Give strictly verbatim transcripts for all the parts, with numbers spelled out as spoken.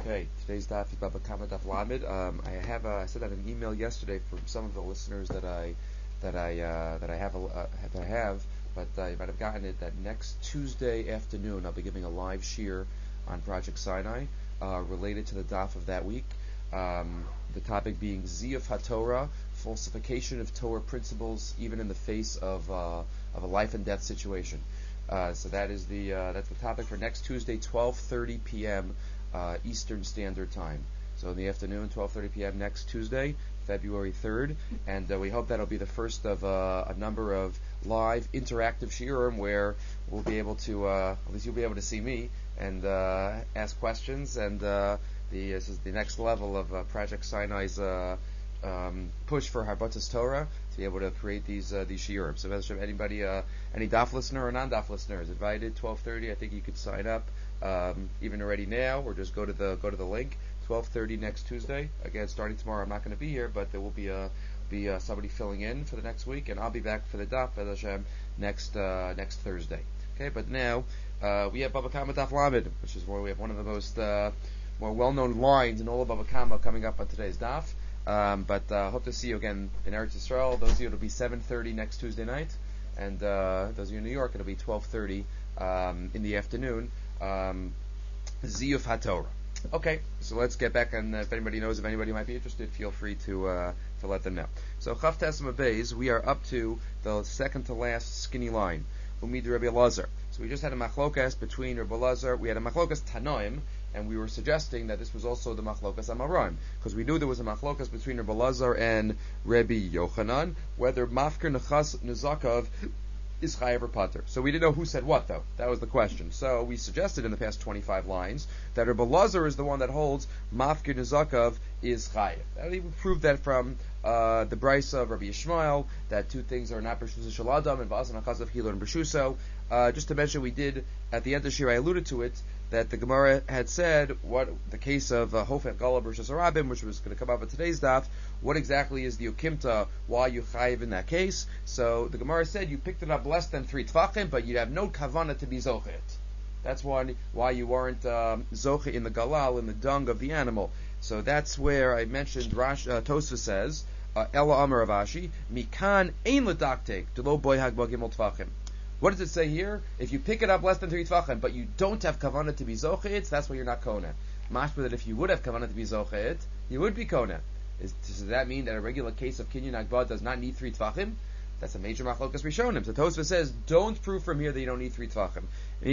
Okay, today's daf is Baba Kama Daf Lamed. Um, I have uh, I sent out an email yesterday from some of the listeners that I that I uh, that I have uh, that I have, but uh, you might have gotten it that next Tuesday afternoon I'll be giving a live shear on Project Sinai uh, related to the daf of that week. Um, the topic being Ziyuf HaTorah, falsification of Torah principles, even in the face of uh, of a life and death situation. Uh, so that is the uh, that's the topic for next Tuesday, twelve thirty p.m. Uh, Eastern Standard Time. So in the afternoon, twelve thirty p.m. next Tuesday, February third, and uh, we hope that'll be the first of uh, a number of live interactive shiurim where we'll be able to, uh, at least you'll be able to see me and uh, ask questions. And uh, the this is the next level of uh, Project Sinai's uh, um, push for Harbatas Torah to be able to create these uh, these shiurim. So if anybody, uh, any daf listener or non-daf listener is invited, twelve thirty. I think you could sign up. Um, even already now, or just go to the go to the link. twelve thirty next Tuesday. Again, starting tomorrow, I'm not going to be here, but there will be a be uh, somebody filling in for the next week, and I'll be back for the daf Hashem next uh, next Thursday. Okay, but now uh, we have Baba Kama Daf Lamed, which is where we have one of the most uh, more well-known lines in all of Baba Kama coming up on today's daf. Um, but uh, hope to see you again in Eretz Yisrael. Those of you, it'll be seven thirty next Tuesday night, and uh, those of you in New York, it'll be twelve thirty um, in the afternoon. Um, Ziyuf HaTorah. Okay, so let's get back, and if anybody knows, if anybody might be interested, feel free to uh, to let them know. So Chav Tesma Beis, we are up to the second to last skinny line, Umid Rabbi Elazar. So we just had a machlokas between Rabbi Elazar, we had a machlokas Tanoim, and we were suggesting that this was also the machlokas Amarim, because we knew there was a machlokas between Rabbi Elazar and Rabbi Yochanan, whether Mafker Nechas Nizakav is chayav or pater. So we didn't know who said what, though. That was the question. So we suggested in the past twenty-five lines that Rabbi Elazar is the one that holds mafkir nizakav is chayav. We proved that from uh, the brisa of Rabbi Yishmael, that two things are not b'shusa shel adam and ba'asan hakazav hilur and b'shuso. Uh, just to mention, we did at the end of Shir, I alluded to it, that the Gemara had said what the case of uh, Hofet Gala versus Arabim, which was going to come up in today's daf. What exactly is the ukimta? Why you chayiv in that case? So the Gemara said you picked it up less than three tfachim, but you have no kavana to be zochet. That's why why you weren't um, zochet in the galal, in the dung of the animal. So that's where I mentioned. Rash uh, Tosfa says Ella Amar Ravashi Mikan ein ledaktek delo boy hagba gimel tfachim. What does it say here? If you pick it up less than three tvachim, but you don't have kavanah to be zochet, that's why you're not kona. Mashma that if you would have kavanah to be zochet, you would be kona. Is, does that mean that a regular case of kinyan agbad does not need three tvachim? That's a major machlokas rishonim. So Tosfos says, don't prove from here that you don't need three tvachim.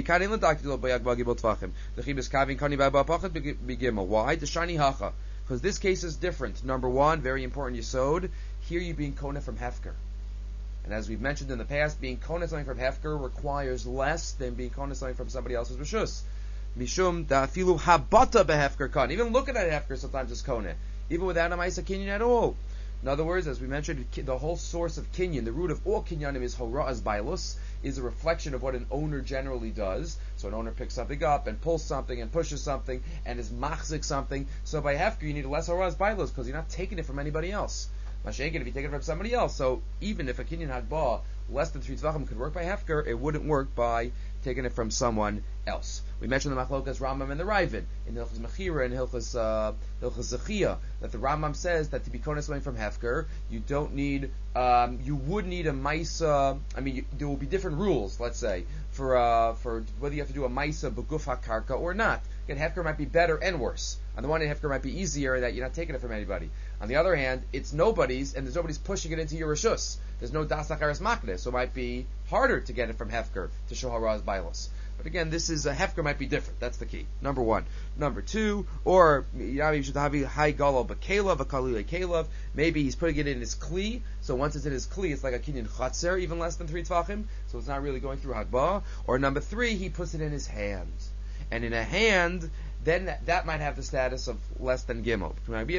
Why? The shani hacha. Because this case is different. Number one, very important yesod. Here you being kona from hefker. And as we've mentioned in the past, being kona something from hefker requires less than being kona something from somebody else's rishus. Mishum da'afilu habata behefker kan. Even looking at hefker sometimes is kona, even without a ma'isa kinyan at all. In other words, as we mentioned, the whole source of kinyan, the root of all kinyanim is hora'as bailus, is a reflection of what an owner generally does. So an owner picks something up and pulls something and pushes something and is machzik something. So by hefker you need less hora'as bailus because you're not taking it from anybody else. Mashenkin, if you take it from somebody else, so even if a kinyan hagbah less than three tvachim could work by hefker, it wouldn't work by taking it from someone else. We mentioned the machlokas Rambam and the Ravid in Hilchos Mechira and Hilchos uh, Hilchos Zechia, that the Rambam says that to be kona something from hefker, you don't need, um, you would need a maisa. I mean, you, there will be different rules. Let's say for uh, for whether you have to do a maisa beguf hakarka or not. Again, hefker might be better and worse. On the one hand, hefker might be easier in that you're not taking it from anybody. On the other hand, it's nobody's, and there's nobody's pushing it into your rishus. There's no das acharis makne, so it might be harder to get it from hefker to show haraz bailos. But again, this is a hefker might be different. That's the key. Number one. Number two, or you should have high galo bakelav, a kalile kelav. Maybe he's putting it in his kli, so once it's in his kli, it's like a kinyan chatzer, even less than three tvachim, so it's not really going through hagbah. Or number three, he puts it in his hand, and in a hand, then that, that might have the status of less than gimel.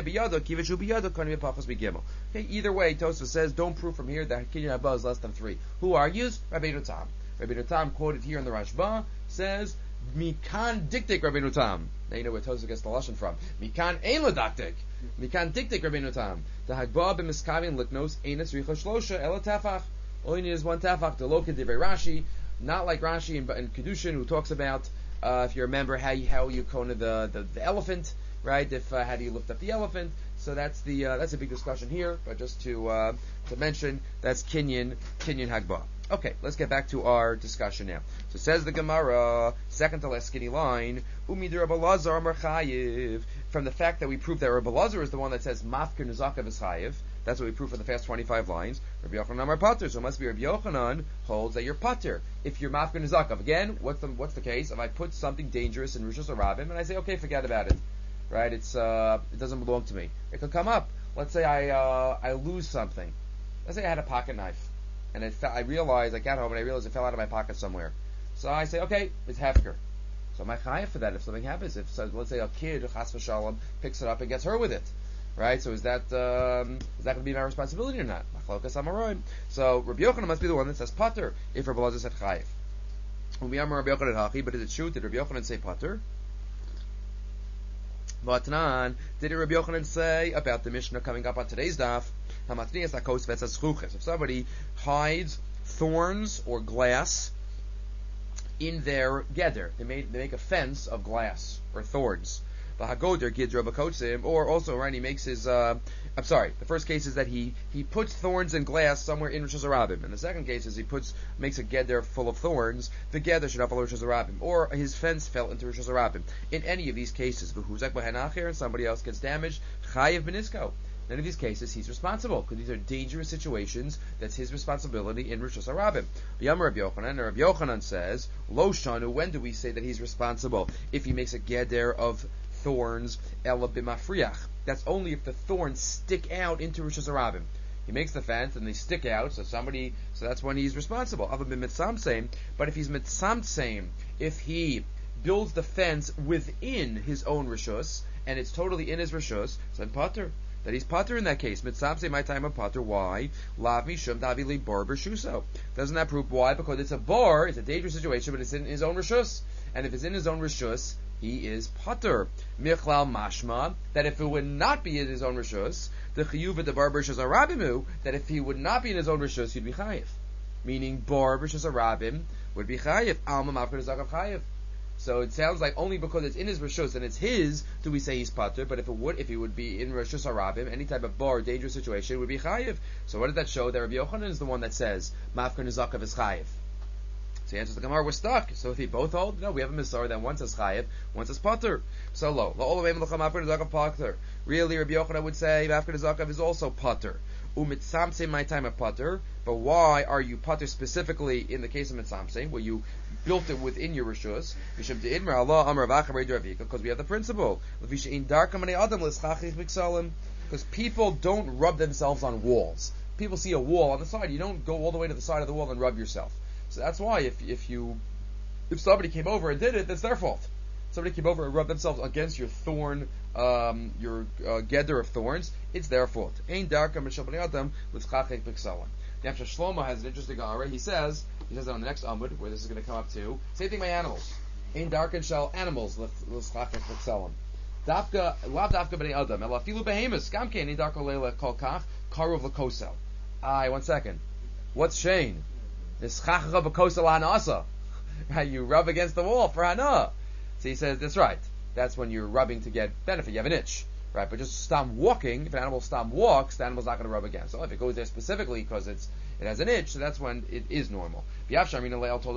Okay, either way, Tosfos says, don't prove from here that kinyan hagbah is less than three. Who argues? Rabbeinu Tam. Rabbeinu Tam, quoted here in the Rashba, says, Mikan diktik Rabbeinu Tam. Now you know where Tosfos gets the lashon from. Mikan ein ledaktik. Mikan diktik Rabbeinu Tam. The hagbah b'miskavin liknos einas richa shlosha ela tefach. All you need is one tefach. The lo k'divrei Rashi, not like Rashi in, in Kedushin, who talks about Uh, if you remember how you how you corner the, the the elephant, right? If uh, how do you lift up the elephant? So that's the uh, that's a big discussion here. But just to uh, to mention, that's Kinyan Kinyan Hagbah. Okay, let's get back to our discussion now. So says the Gemara, second to last skinny line, Umi de Rabbi Lazar Amar Chayiv. From the fact that we prove that Rabbi Lazar is the one that says Mafkir Nizakav is Chayiv. That's what we prove for the first twenty-five lines. Rabbi Yochanan Amar Pater. So it must be Rabbi Yochanan holds that you're Pater if you're Mafkir Nizakav. Again, what's the what's the case? If I put something dangerous in Rishus Harabim and I say, okay, forget about it, right? It's uh, it doesn't belong to me. It could come up. Let's say I uh, I lose something. Let's say I had a pocket knife. And it fe- I realized, I got home and I realized it fell out of my pocket somewhere. So I say, okay, it's hefker. So am I chayav for that if something happens? If, so, let's say a kid, chas v'shalom, picks it up and gets hurt with it. Right? So is that um, is that going to be my responsibility or not? Machlokas amaroim. So Rabbi Yochanan must be the one that says pater if Rabbi Lazar said chayav. When we are Rabbi Yochanan hachi, but is it true? Did Rabbi Yochanan say pater? Vatnan, did Rabbi Yochanan say about the Mishnah coming up on today's daf? If somebody hides thorns or glass in their geder, they make, they make a fence of glass or thorns. Or also, right, he makes his, uh, I'm sorry, the first case is that he, he puts thorns and glass somewhere in Rosh Hashanah. And the second case is he puts, makes a geder full of thorns. The geder should not follow Rosh Hashanah. Or his fence fell into Rosh Hashanah. In any of these cases, and somebody else gets damaged, chayiv benisko. In any of these cases, he's responsible, because these are dangerous situations. That's his responsibility in Rosh Hashanah. Yom Rabbi Yochanan, Rabbi Yochanan says, Lo shanu, when do we say that he's responsible? If he makes a geder of thorns, ela b'mafriach. That's only if the thorns stick out into Rosh Hashanah. He makes the fence and they stick out, so somebody, so that's when he's responsible. But if he's mitzamtseim, if he builds the fence within his own rishus and it's totally in his rishus, so then pater. That he's pater in that case. Mitzamtseim, my time of pater. Why? Lav mishum davili bar b'shuso. Doesn't that prove why? Because it's a bar, it's a dangerous situation, but it's in his own rishus. And if it's in his own rishus, he is pater. Michlal mashma, that if it would not be in his own rishus, the chiyuv of the bar b'shus arabimu, that if he would not be in his own rishus, he'd be chayiv. Meaning bar b'shus arabim would be chayiv. Alma mafkir zakav chayiv. So it sounds like only because it's in his rishus and it's his do we say he's pater. But if it would, if he would be in rishus arabim, any type of bar dangerous situation would be chayiv. So what does that show? That Rabbi Yochanan is the one that says mafkir zakav is chayiv. So he answers the Gemara, we're stuck. So if they both hold, no, we have a Misar that one says chayiv, one says pater. So lo, lo all the way mafkir zakav pater. Really, Rabbi Yochanan would say mafkir zakav is also pater. Umitzamse my time of pater. But why are you pater specifically in the case of mitzamse, where you built it within your rishus? Because we have the principle. Because people don't rub themselves on walls. People see a wall on the side. You don't go all the way to the side of the wall and rub yourself. So that's why if if you if somebody came over and did it, that's their fault. Somebody came over and rubbed themselves against your thorn, um, your uh, geder of thorns, it's their fault. Ein darka mishal bnei adam l'tzchachek b'ksalim. The Yamsha Shlomo has an interesting Gemara. He says, he says that on the next Amud, where this is going to come up too. Same thing by animals. Ein darka shall animals l'tzchachek b'ksalim. Dafka lav dafka bnei adam ela filu behemus gamkein ein darka leila kol kach karuv l'kosel. Aye, one second. What's Shane? L'tzchachek b'kosel hanasa. You rub against the wall for hana. So he says, that's right. That's when you're rubbing to get benefit. You have an itch, right? But just stop walking. If an animal stop walks, the animal's not going to rub against. So if it goes there specifically because it's it has an itch, so that's when it is normal. People don't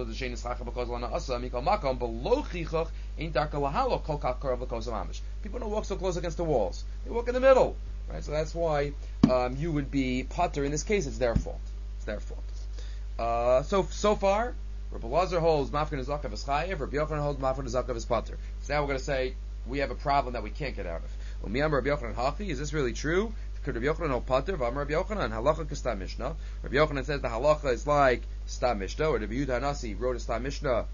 walk so close against the walls. They walk in the middle, right? So that's why um, you would be pater in this case. It's their fault. It's their fault. Uh, so so far. Rabbi Lazar holds mafkir nezakav is chayiv. Rabbi Yochanan holds mafkir nezakav is pater. So now we're going to say we have a problem that we can't get out of. Well, miyam Rabbi Yochanan hachi. Is this really true? Could Rabbi Yochanan hold pater? V'am Rabbi Yochanan halacha k'stam mishnah. Rabbi Yochanan says the halacha is like stam mishnah, or Rabbi Yehuda Hanasi wrote a stam mishnah.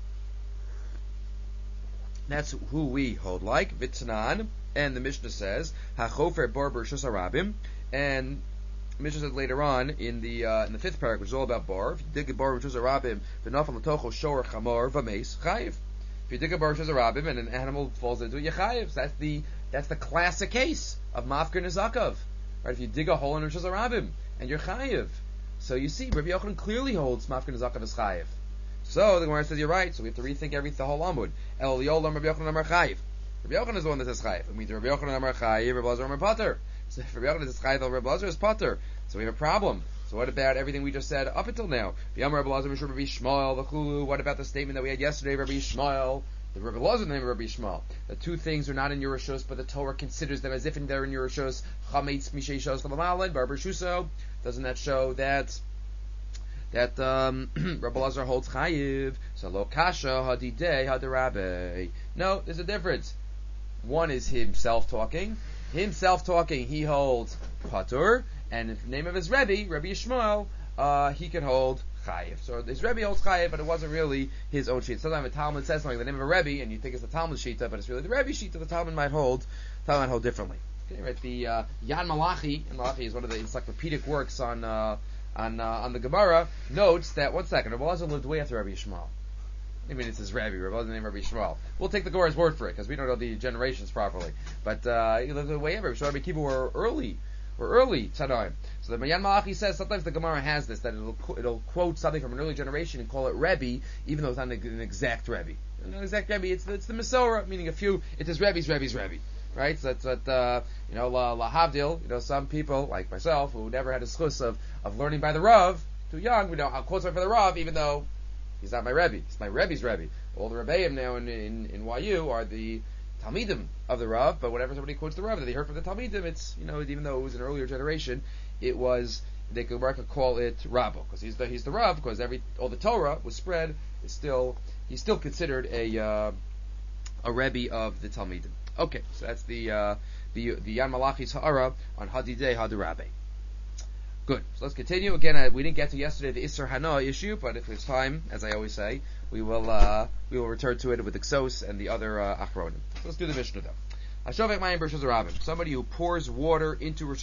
That's who we hold like Vitzanan, and the mishnah says hachofer bar b'rishus harabim, and Mishnah said later on in the uh, in the fifth paragraph, which is all about bar. If you dig a bar which is a rabim, v'nafal l'tocho shor chamor v'meis chayiv. If you dig a bar which is a rabim and an animal falls into it, you chayiv. So that's the that's the classic case of mafkir nezakav. Right? If you dig a hole in which is a rabim and you're chayiv. So you see, Rabbi Yochanan clearly holds mafkir nezakav as chayiv. So the Gemara says you're right. So we have to rethink every the whole Amud. El Yolam Rabbi Yochanan Amar Chayiv. Rabbi Yochanan is the one that says Chayiv. It means Rabbi Yochanan Amar Chayiv, Rabbi Lazar Amar Pater. So if Rabbi Yochanan says Chayiv, Rabbi Lazar is Pater. So we have a problem. So what about everything we just said up until now? What about the statement that we had yesterday, Rabbi Yishmael? The Rabbi Lazar name of Rabbi Yishmael. The two things are not in Yerushos, but the Torah considers them as if they're in Yerushos. Chametz Mishei Shos Lamalad, Barber Shuso. Doesn't that show that that um, Rabbi Lazar holds Chayiv? So Lo Kasha Hadidei Hadarabbe. No, there's a difference. One is himself talking. Himself talking, he holds Patur. And in the name of his Rebbe, Rabbi Yishmael, uh, he can hold Chayiv. So his Rebbe holds Chayiv, but it wasn't really his own sheet. Sometimes a Talmud says something, the name of a Rebbe, and you think it's the Talmud Shita, but it's really the Rebbe Shita. The Talmud might hold, Talmud might hold differently. Okay, right? The uh, Yan Malachi, and Malachi is one of the encyclopedic works on uh, on uh, on the Gemara, notes that one second, Rabbi Lazar lived way after Rabbi Yishmael. I mean, it's his Rebbe. Rabbi Lazar named Rabbi Yishmael. We'll take the Gemara's word for it because we don't know the generations properly. But uh, he lived way after. So Rabbi Kiva were early. Or early Tanaim. So the Yan Malachi says sometimes the Gemara has this, that it'll it'll quote something from an early generation and call it Rebbe, even though it's not an exact Rebbe. Not an exact Rebbe, it's it's the Masorah, meaning a few. It is Rebbe's Rebbe's Rebbe, right? So that's what uh, you know, la, la Havdil. You know, some people like myself who never had a schus of of learning by the Rav, too young. We know I'll quote something for the Rav, even though he's not my Rebbe. It's my Rebbe's Rebbe. All the Rebbeim now in, in in Y U are the Talmidim of the Rav, but whenever somebody quotes the Rav that they heard from the Talmidim, it's, you know, even though it was an earlier generation, it was, they could, could call it Rabbo, because he's the, he's the Rav, because every, all the Torah was spread, is still, he's still considered a, uh, a Rebbe of the Talmidim. Okay, so that's the, uh, the, the Yan Malachi's Ha'ara on Hadidei Hadurabe. Good. So let's continue. Again, I, we didn't get to yesterday the Isser Hana issue, but if there's time, as I always say, we will uh, we will return to it with the Ksos and the other uh, Achronim. So let's do the Mishnah though. Hashovek Mayim B'Rosh Hashanah. Somebody who pours water into Rosh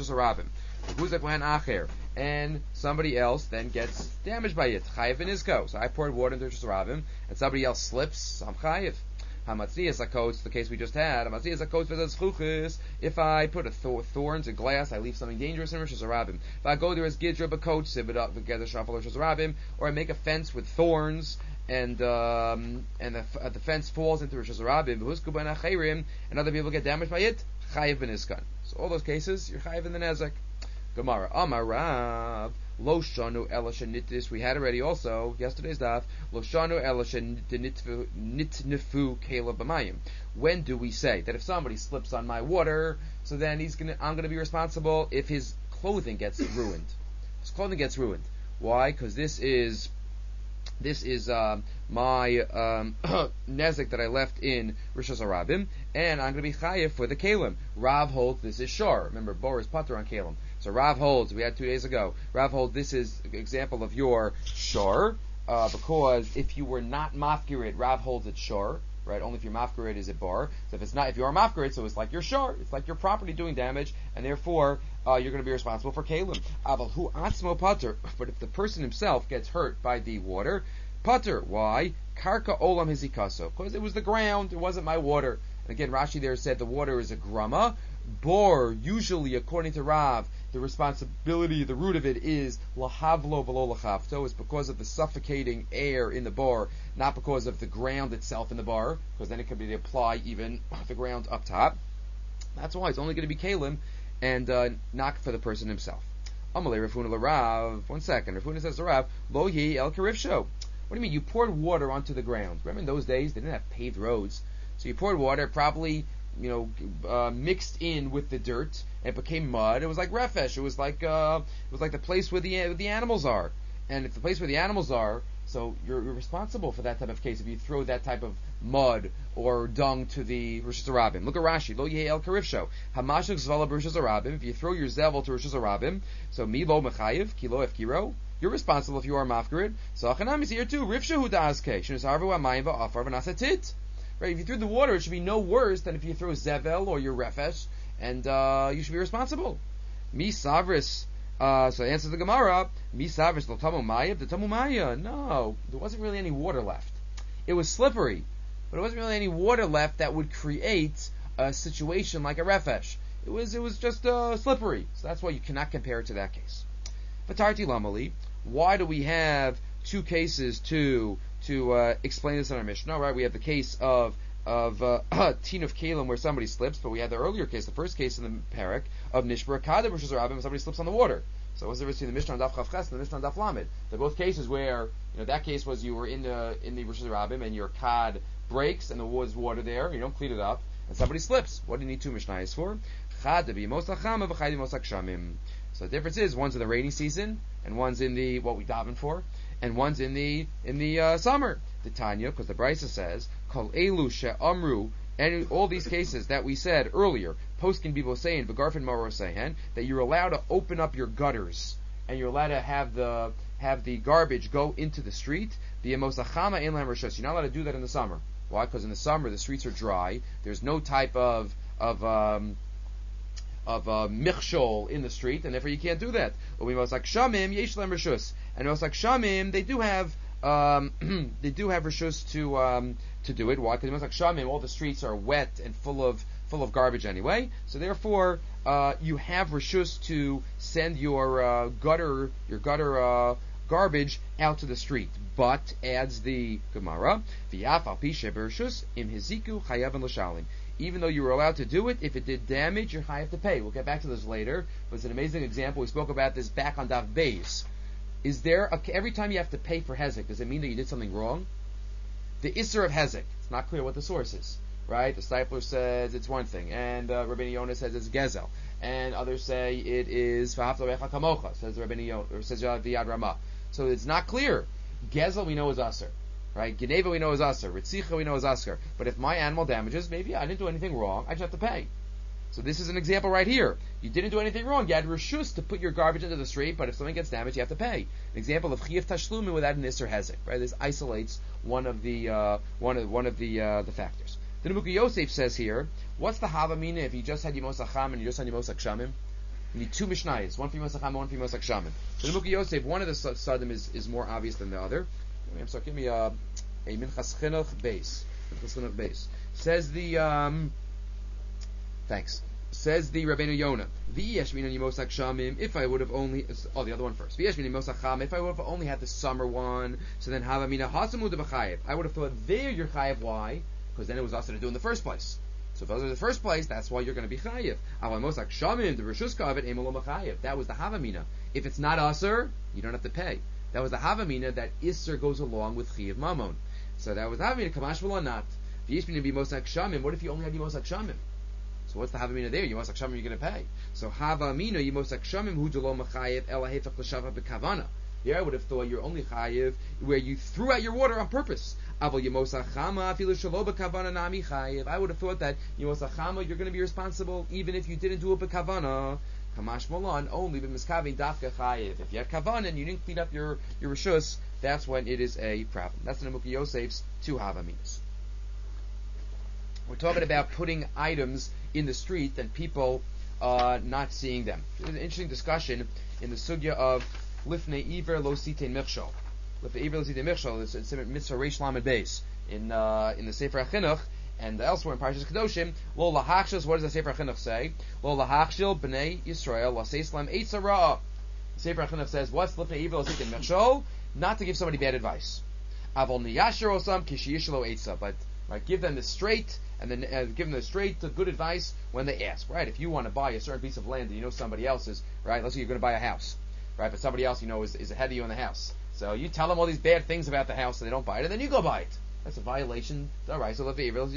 Hashanah, and somebody else then gets damaged by it. Chayiv and Izko. So I poured water into Rosh Hashanah, and somebody else slips. I'm Chayiv. Hamatziyas akotz, the case we just had. Hamatziyas akotz v'zaz chuchis. If I put a th- thorns, a glass, I leave something dangerous in Rosh Hashanah. If I go there as gidra b'kotz, siv it up together shafal Rosh Hashanah, or I make a fence with thorns, and um, and the, uh, the fence falls into Rosh Hashanah, v'husku ben achayrim, and other people get damaged by it. Chayiv ben iskan. So all those cases, you're chayiv in the nezek. Gemara Amar Rav. Lo shanu ela shenitis. We had already also yesterday's daf. Lo shanu ela shenitnifu kela b'mayim. When do we say that if somebody slips on my water, so then he's gonna, I'm gonna be responsible if his clothing gets ruined? His clothing gets ruined. Why? Because this is this is um, my um, nezek that I left in Rosh Hashanah, and I'm gonna be chayiv for the kalim. Rav holds this is shor. Remember, Bor is pater on kalim. So Rav holds, we had two days ago, Rav holds this is an example of your shor, uh, because if you were not mafkirid, Rav holds it shor, right? Only if your mafkirid is a bar. So if it's not, if you are mafkirid, so it's like your shor, it's like your property doing damage, and therefore uh, you're going to be responsible for kalim. Aval hu atzmo pater, but if the person himself gets hurt by the water, pater. Why? Karka olam hizikaso, because it was the ground, it wasn't my water. And again, Rashi there said the water is a grama. Bor, usually, according to Rav, the responsibility, the root of it is lahavlo v'lo lachavto. It's because of the suffocating air in the bar, not because of the ground itself in the bar, because then it could be to apply even the ground up top. That's why it's only going to be kalim and uh, not for the person himself. Amalei Rafuna l'Rav. One second. Rafuna says to Rav, Lo yi el karivsho. What do you mean? You poured water onto the ground. Remember in those days they didn't have paved roads, so you poured water, probably, you know, uh, mixed in with the dirt, and it became mud. It was like refesh. It was like uh, it was like the place where the where the animals are. And if the place where the animals are, so you're, you're responsible for that type of case if you throw that type of mud or dung to the Rosh Hashanah. Look at Rashi. Lo yeh el karivsho. Hamashuk zvala b'Rosh Hashanah. If you throw your zevel to Rosh Hashanah, so mi lo mechayiv kilo efkiro. You're responsible if you are mafkarid. So achanam is here too. Rivshahu da'azke. Shnusarvu amayim va'afar v'nasatit. Right, if you threw the water, it should be no worse than if you throw zevel or your refesh, and uh, you should be responsible. Mi savris. Uh, so answer the Gemara. Mi savris lo tamu maya. The tamu maya. No, there wasn't really any water left. It was slippery, but it wasn't really any water left that would create a situation like a refesh. It was it was just uh, slippery. So that's why you cannot compare it to that case. V'tarti lamali. Why do we have two cases to to uh, explain this in our Mishnah. Right, we have the case of of uh, Tin of Kalim where somebody slips, but we had the earlier case, the first case in the parak of Nishbar Kada versus Rabbim, where somebody slips on the water. So what's the difference between the Mishnah on Daf Chav Ches and the Mishnah on Daf Lamed? They're both cases where, you know, that case was you were in the in the Rosh Rabbim and your Kad breaks and there was water there, you don't clean it up, and somebody slips. What do you need two Mishnayos for? Chad bi Mosach Chama v'Chad bi Mosach Shamim. So the difference is one's in the rainy season and one's in the what we daven for, and one's in the in the uh, summer. The Tanya, because the Brisa says Kol Elu She'amru. And all these cases that we said earlier, Poskin Bibo saying, V'garfin Maro saying, that you're allowed to open up your gutters and you're allowed to have the have the garbage go into the street. You're not allowed to do that in the summer. Why? Because in the summer the streets are dry. There's no type of of um, of uh, michshol in the street, and therefore you can't do that. And Mosak Shamim, they do have um, they do have rishus to um, to do it. Why? Because Mosak Shamim, all the streets are wet and full of full of garbage anyway. So therefore, uh, you have rishus to send your uh, gutter your gutter uh, garbage out to the street. But adds the Gemara, v'yafal pi shebershus im hiziku chayav l'shalim. Even though you were allowed to do it, if it did damage, you're chayav to pay. We'll get back to this later. But it's an amazing example. We spoke about this back on Daf Beis. Is there a, every time you have to pay for hezek? Does it mean that you did something wrong? The isser of hezek. It's not clear what the source is, right? The Stipler says it's one thing, and uh, Rabbeinu Yonah says it's gezel, and others say it is v'ahavta l'recha kamocha. Says Rabbeinu Yonah, or says the Yad Ramah. So it's not clear. Gezel we know is aser, right? Geneva we know is aser. Ritzicha we know is aser. But if my animal damages, maybe I didn't do anything wrong. I just have to pay. So this is an example right here. You didn't do anything wrong. You had reshus to put your garbage into the street, but if something gets damaged, you have to pay. An example of chiyuv tashlumin without an isser hezek, right? This isolates one of the uh, one of one of the uh, the factors. The Nebuchadnezzar Yosef says here, what's the havamina if you just had Yimos Acham and you just had Yimos Akshamim? You need two mishnayos, one for Yimos Acham, one for Yimos Akshamim. The Nebuchadnezzar Yosef, one of the sadim is, is more obvious than the other. I'm sorry, give me a, a Minchas Chinuch base. Minchas Chinuch base. Says the, um, thanks. Says the Rabbeinu Yonah, V'yeshmin Yimos Akshamim, if I would have only, oh, the other one first. V'yeshmin Yimos Acham, if I would have only had the summer one, so then Havamina Hasamud B'chayev. I would have thought there you're chayev. Why? Because then it was also to do in the first place. So if those are the first place, that's why you're going to be chayev. Aval Mosak Shamim, the Rishus Kavet, Emolo Machayev. That was the Havamina. If it's not Aser, you don't have to pay. That was the Havamina that Isser goes along with Chayev Mamon. So that was Havamina, Kamash V'lo not. V'yishmin be Mosak Shamim. What if you only had Mosak Shamim? So what's the Havamina there? Mosak Shamim you're going to pay. So Havamina, Mosak Shamim, Hu Jalo Machayev, Ela Hefach L'Shava B'Kavana. There I would have thought you're only chayev where you threw out your water on purpose. I would have thought that Yimosachama, you're going to be responsible even if you didn't do it b'kavana. Kamash Molan, only b'miskavin dafka chayev. If you had kavana and you didn't clean up your, your rishus, that's when it is a problem. That's the Nebuchadnezzar Yosef's two havaminas. We're talking about putting items in the street and people uh, not seeing them. There's an interesting discussion in the sugya of Lifnei Iver Lo Sitein Michshol. Lifnei Iver Lo Sitein Michshol. It's a mitzvah Reish Lamed Beis in uh, in the Sefer HaChinuch and elsewhere in Parshas Kedoshim. Lo lahachshil. What does the Sefer HaChinuch say? Lo lahachshil b'nei Yisrael laseis lam eitz hara. The Sefer HaChinuch says, what's Lifnei Iver Lo Sitein Michshol? Not to give somebody bad advice. Avol niyasher osam kishiyishlo eitza. But right, give them the straight and then uh, give them the straight uh, good advice when they ask. Right? If you want to buy a certain piece of land and you know somebody else is right, let's say you're going to buy a house. Right, but somebody else you know is, is ahead of you in the house. So you tell them all these bad things about the house, so they don't buy it, and then you go buy it. That's a violation. All right, so continues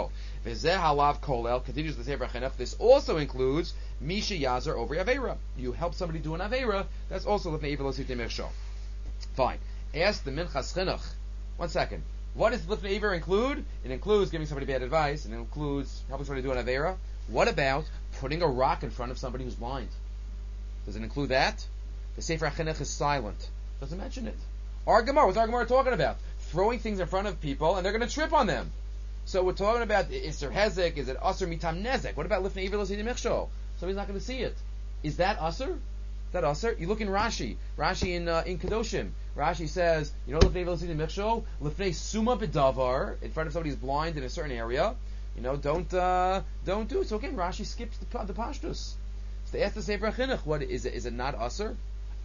the Sefer HaChinuch. This also includes Misha Yazar over Aveira. You help somebody do an Aveira, that's also Lefnei Iver Lo Sitei Michshol. Fine. Ask the Minchas Chinuch. One second. What does Lefnei Iver include? It includes giving somebody bad advice, and it includes helping somebody do an Aveira. What about putting a rock in front of somebody who's blind? Does it include that? The Sefer HaChinuch is silent. Doesn't mention it. Our Gemara, what's our Gemara talking about? Throwing things in front of people and they're going to trip on them. So we're talking about, is there hezek? Is it aser mitam nezek? What about lifnei iver lo sitei michshol? Somebody's not going to see it. Is that aser? Is that aser? You look in Rashi. Rashi in uh, in Kedoshim. Rashi says, you know, lifnei iver lo sitei michshol, lifnei suma bedavar, in front of somebody who's blind in a certain area. You know, don't uh, don't do it. So again, Rashi skips the, the pashtus. So they ask the Sefer HaChinuch, what is it? Is it not aser?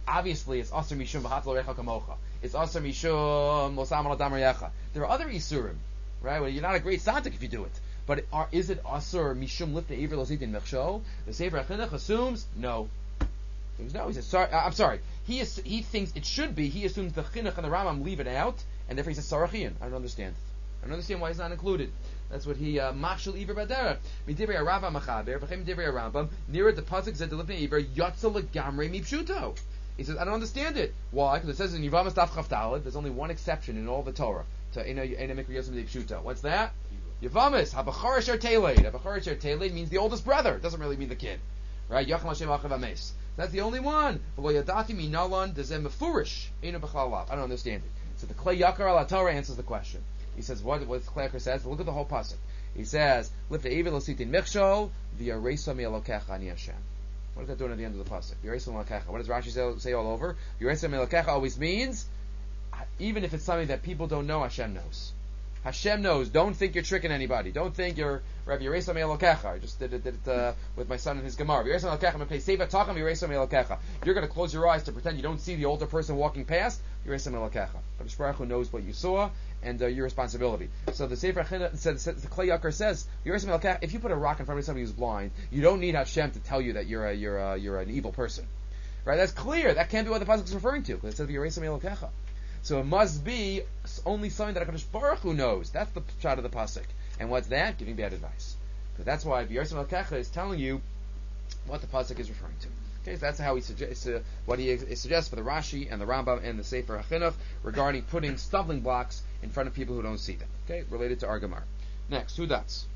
obviously it's Asr Mishum V'Hatlo Recha Kamocha. It's Asr Mishum Losam Al Adam Recha. There are other Isurim, right? Well, you're not a great tzaddik if you do it. But are, is it Asr Mishum Lifnei Iver Lositin Mechsho? The Sefer HaChinuch assumes no. He says no. He says sorry. I'm sorry. He is, he thinks it should be. He assumes the Chinuch and the Rambam leave it out, and therefore he says Sarachian. I don't understand. I don't understand why he's not included. That's what he machshel iver badera. Midivrei Rava machaber v'chem divrei Rambam near the pasuk zed lifnei iver yatsa legamrei mipshuto. He says I don't understand it. Why? Because it says in Yevamos Daf Chaf Daled there's only one exception in all the Torah to ena ena mikra yosem mipshuto. What's that? Yevamos habachar asher teleid. Habachar asher teleid means the oldest brother. It doesn't really mean the kid, right? Yacham Hashem achav ames. That's the only one. V'lo yadati minalan dezem mefurish ena b'chlalav. I don't understand it. So the Klei Yakar al Torah answers the question. He says, what what Klei Yakar says? Look at the whole pasuk. He says, "Lifnei Iver Lositin Mechshol v'Yaresa Me'Elokecha Ani Hashem." What does that do at the end of the pasuk? Yiresa Me'Elokecha. What does Rashi say, say all over? Yiresa Me'Elokecha always means, even if it's something that people don't know, Hashem knows. Hashem knows. Don't think you're tricking anybody. Don't think you're Rabbi Yiresa Me'Elokecha. I just did it, did it uh, with my son in his Gemara. Yiresa Me'Elokecha. I'm going to say Seva Tacham Yiresa Me'Elokecha. You're going to close your eyes to pretend you don't see the older person walking past. Yiresa Me'Elokecha. But Hashem Baruch Hu knows what you saw and uh, your responsibility. So the Sefer HaChinuch says, the Klei Yakar says, Yiresa Me'Elokecha. If you put a rock in front of somebody who's blind, you don't need Hashem to tell you that you're a, you're a, you're an evil person. Right? That's clear. That can't be what the pasuk is referring to because it says Yiresa Me'Elokecha. So it must be only something that HaKadosh Baruch Hu knows. That's the shot of the pasuk. And what's that? Giving bad advice. Because that's why Yiresa Me'Elokecha is telling you what the pasuk is referring to. Okay, so that's how he suggests uh, what he uh, suggests for the Rashi and the Rambam and the Sefer HaChinuch regarding putting stumbling blocks in front of people who don't see them. Okay, related to our Gemara. Next, two dots.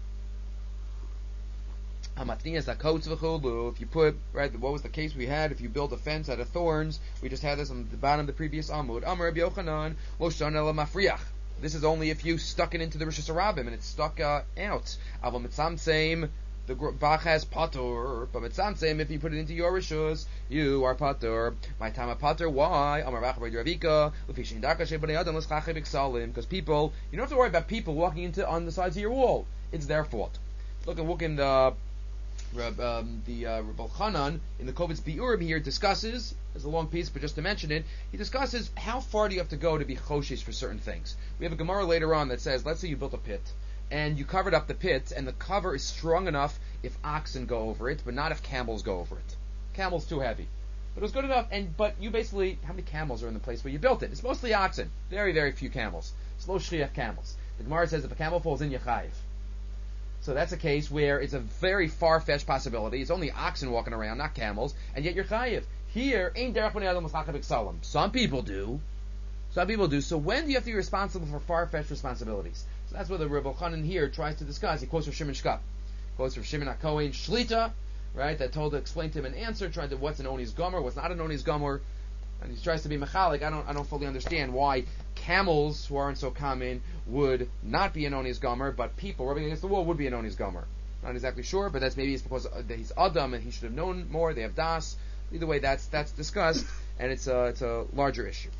If you put, right, what was the case we had? If you build a fence out of thorns, we just had this on the bottom of the previous Amud. Amar Rabbi Yochanan, lo shana ela mafriach. This is only if you stuck it into the Rosh Hashanah and it's stuck uh, out. Aval mitzamtzeim, the Bach has patur, but mitzamtzeim, if you put it into your Rishus, you are patur. My time of patur, why? Amar Rav Ravika, l'fishin darka shebnei adam l'schachei b'ksalim, because people, you don't have to worry about people walking into on the sides of your wall. It's their fault. Look and look in the Um, the uh, Reb Elchanan in the Kovitz Biurim here discusses, there's a long piece, but just to mention it, he discusses how far do you have to go to be choshesh for certain things. We have a Gemara later on that says, let's say you built a pit, and you covered up the pit, and the cover is strong enough if oxen go over it, but not if camels go over it. Camel's too heavy. But it was good enough, and but you basically, how many camels are in the place where you built it? It's mostly oxen. Very, very few camels. It's low shriach camels. The Gemara says if a camel falls in, you chayiv. So that's a case where it's a very far-fetched possibility. It's only oxen walking around, not camels, and yet you're chayiv. Here, ain't derech b'nei adam l'schachei b'ksalim. Some people do. Some people do. So when do you have to be responsible for far-fetched responsibilities? So that's what the Reb Elchanan here tries to discuss. He quotes from Shimon Shkap. Quotes from Shimon HaKohen Shlita, right, that told to explain to him an answer, tried to what's an Oni's Gomer, what's not an Oni's Gomer, and he tries to be mechalik. I don't, I don't fully understand why camels, who aren't so common, would not be an Oni's Gomer, but people rubbing against the wall would be an Oni's Gomer. Not exactly sure, but that's maybe it's because uh, he's Adam and he should have known more. They have Das. Either way, that's that's discussed, and it's a it's a larger issue.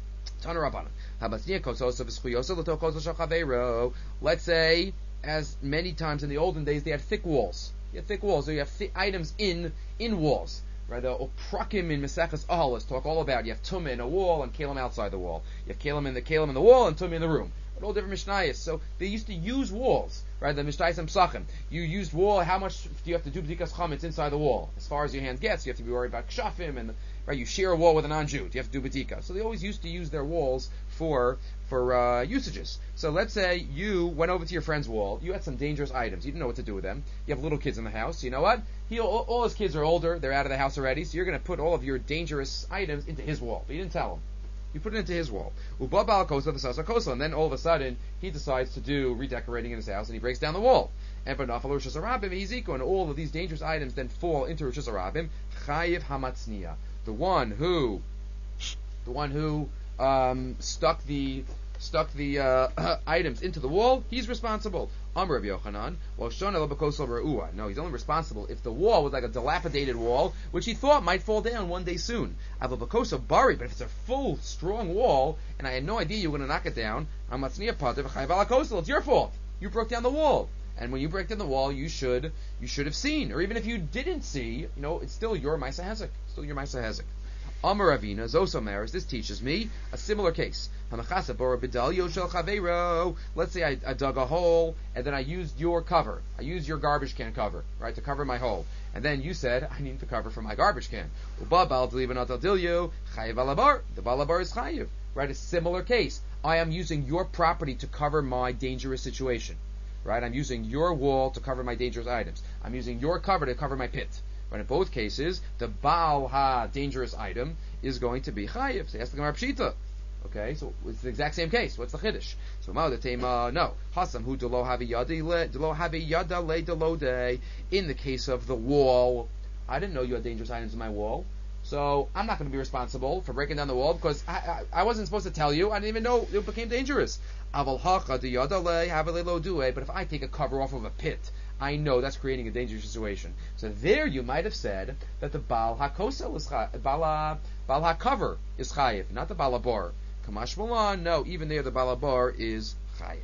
Let's say, as many times in the olden days, they had thick walls. You had thick walls, so you have thick items in in walls. Right, the Prakim in Maseches Ahalos talk all about. You have Tumah in a wall and Kalim outside the wall. You have Kalim in the Kalim in the wall and Tumah in the room. But all different Mishnayos. So they used to use walls. Right, the Mishnayos and Psachim. You used wall. How much do you have to do b'dikas chametz inside the wall? As far as your hand gets, you have to be worried about kshafim and right. You share a wall with a non-Jew. You have to do b'dika. So they always used to use their walls for for uh, usages. So let's say you went over to your friend's wall. You had some dangerous items. You didn't know what to do with them. You have little kids in the house. You know what? He, all, all his kids are older. They're out of the house already. So you're going to put all of your dangerous items into his wall. But you didn't tell him. You put it into his wall. And then all of a sudden, he decides to do redecorating in his house, and he breaks down the wall. And and all of these dangerous items then fall into Rosh Hashanah. Chayiv hamatzniya. The one who, the one who um, stuck the stuck the uh, items into the wall, he's responsible. Amr Rabbi Yochanan, well, Shona lebekosel re'ua. No, he's only responsible if the wall was like a dilapidated wall, which he thought might fall down one day soon. Aval bekosel bari, but if it's a full, strong wall, and I had no idea you were going to knock it down, amatzniya pater v'chayiv ala kosel. It's your fault. You broke down the wall. And when you break down the wall, you should you should have seen. Or even if you didn't see, you know, it's still your Maisa Hezek. Still your Maisa Hezek. Amar Ravina, Zosomeris, this teaches me a similar case. Let's say I, I dug a hole, and then I used your cover. I used your garbage can cover, right, to cover my hole. And then you said, I need the cover for my garbage can. The balabar is chayiv. Right, a similar case. I am using your property to cover my dangerous situation. Right, I'm using your wall to cover my dangerous items. I'm using your cover to cover my pit. But in both cases, the Baal ha dangerous item is going to be chayiv. So ask the Gemara Pshita. Okay, so it's the exact same case. What's the chiddush? So ma the tema no hasam hu delo havi yadi le delo havi yada le delo day. In the case of the wall, I didn't know you had dangerous items in my wall, so I'm not going to be responsible for breaking down the wall because I, I, I wasn't supposed to tell you. I didn't even know it became dangerous. Aval hacha de yada le have le lo do. But if I take a cover off of a pit, I know that's creating a dangerous situation. So there you might have said that the Baal HaKosel is chayiv, Baal HaKover is chayiv, not the Balabar. Kamash Malan, no, even there the Balabar is chayiv.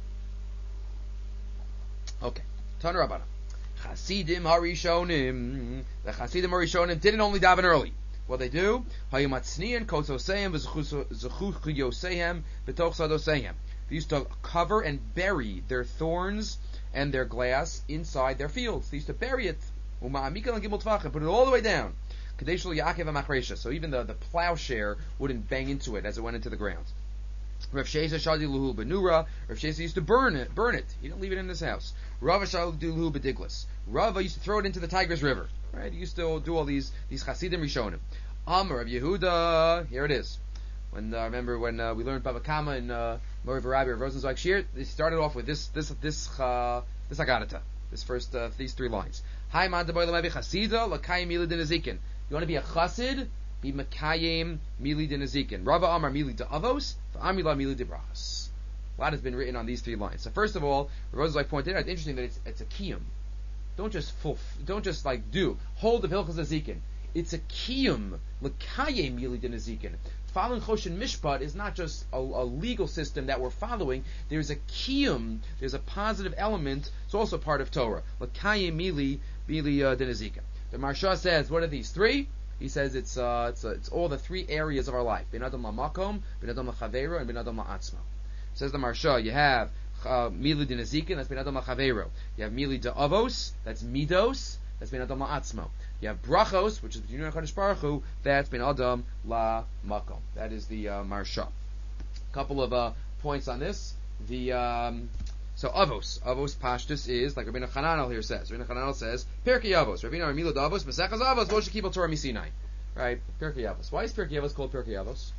Okay. Tana Rabbana. Chasidim Harishonim. The Chasidim Harishonim didn't only daven early. What they do? Hayumatzniyan Kotzoseim v'Zechuchoseim B'toch Sadoseim. They used to cover and bury their thorns and their glass inside their fields. They used to bury it, put it all the way down. So even the, the plowshare wouldn't bang into it as it went into the ground. Rav Shesa Shadi Luhu Benura. Rav Shesa used to burn it. Burn it. He didn't leave it in his house. Rava Shadi Luhu Bediglis. Rava used to throw it into the Tigris River. Right? He used to do all these these Chasidim Rishonim. Amar of Yehuda. Here it is. When uh, remember when uh, we learned Bava Kama and uh, Mori Varabi of Rosenzweig Shir, they started off with this this this uh, this Agadata. This first uh, these three lines. Hi man de boile mevi chasida lakayim mili dinazikin. You want to be a chassid? Be makayim mili dinazikin. Rava Amar mili de avos, v'amila mili de brachas. A lot has been written on these three lines. So first of all, Rosenzweig pointed out it's interesting that it's it's a kiyum. Don't just full, don't just like do hold the hilchas azikin. It's a kiyum lakayim mili dinazikin. Following Choshen Mishpat is not just a, a legal system that we're following. There's a kiyum, there's a positive element. It's also part of Torah. L'kayim mili mili denazika. The Marsha says, what are these three? He says it's uh, it's uh, it's all the three areas of our life: ben adam la'makom, ben adam la'chavero, and ben adam la'atzmo. Says the Marsha, you have uh, mili denazikin, that's ben adam la'chavero. You have mili de'avos, that's midos, that's ben adam la'atzmo. You have brachos, which is between HaKadosh Baruch Hu, that's ben adam la makom. That is the uh, Marsha. A couple of uh, points on this. The um, so avos, avos pashtus is like Rabbeinu Chananel here says. Rabbeinu Chananel says Pirkei Avos. Rabbeinu Armilo Davos Mesechas Avos Moshe Kibel Torah Misinai. Right, Pirkei Avos. Why is Pirkei Avos called Pirkei Avos?